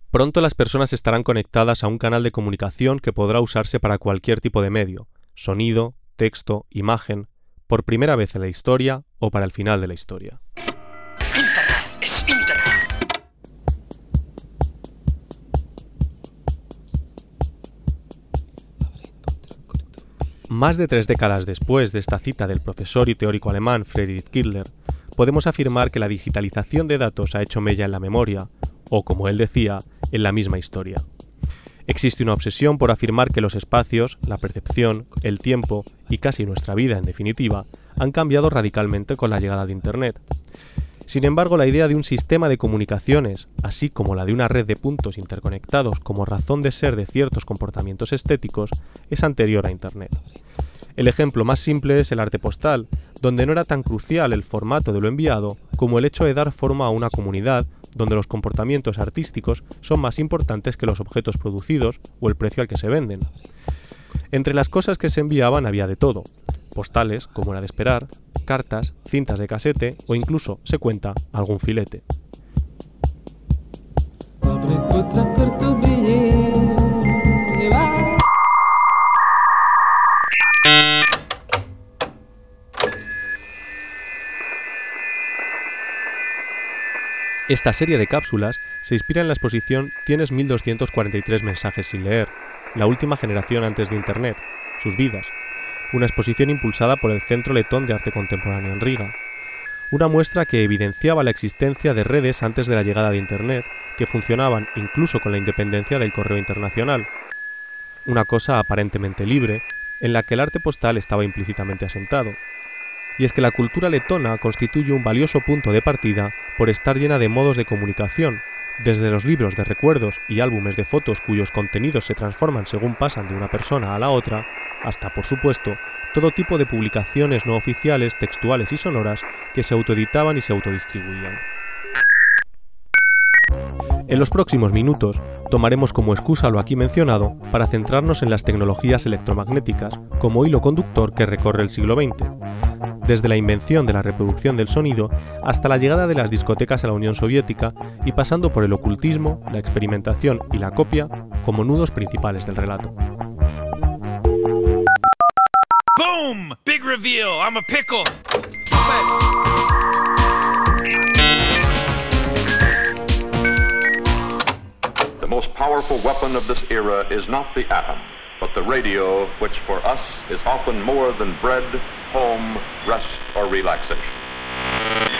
Pronto las personas estarán conectadas a un canal de comunicación que podrá usarse para cualquier tipo de medio, sonido, texto, imagen, por primera vez en la historia o para el final de la historia. Internet es Internet. Más de 3 décadas después de esta cita del profesor y teórico alemán Friedrich Kittler, podemos afirmar que la digitalización de datos ha hecho mella en la memoria, o como él decía, en la misma historia. Existe una obsesión por afirmar que los espacios, la percepción, el tiempo y casi nuestra vida en definitiva han cambiado radicalmente con la llegada de Internet. Sin embargo, la idea de un sistema de comunicaciones, así como la de una red de puntos interconectados como razón de ser de ciertos comportamientos estéticos, es anterior a Internet. El ejemplo más simple es el arte postal, donde no era tan crucial el formato de lo enviado como el hecho de dar forma a una comunidad donde los comportamientos artísticos son más importantes que los objetos producidos o el precio al que se venden. Entre las cosas que se enviaban había de todo: postales, como era de esperar, cartas, cintas de casete o incluso, se cuenta, algún filete. Esta serie de cápsulas se inspira en la exposición Tienes 1243 mensajes sin leer, la última generación antes de Internet, sus vidas, una exposición impulsada por el Centro Letón de Arte Contemporáneo en Riga. Una muestra que evidenciaba la existencia de redes antes de la llegada de Internet que funcionaban incluso con la independencia del correo internacional. Una cosa aparentemente libre, en la que el arte postal estaba implícitamente asentado. Y es que la cultura letona constituye un valioso punto de partida por estar llena de modos de comunicación, desde los libros de recuerdos y álbumes de fotos cuyos contenidos se transforman según pasan de una persona a la otra, hasta, por supuesto, todo tipo de publicaciones no oficiales, textuales y sonoras que se autoeditaban y se autodistribuían. En los próximos minutos tomaremos como excusa lo aquí mencionado para centrarnos en las tecnologías electromagnéticas como hilo conductor que recorre el siglo XX, desde la invención de la reproducción del sonido hasta la llegada de las discotecas a la Unión Soviética y pasando por el ocultismo, la experimentación y la copia como nudos principales del relato. Boom! Big reveal. I'm a pickle. The most powerful weapon of this era is not the atom, but the radio, which for us is often more than bread, home, rest, or relaxation.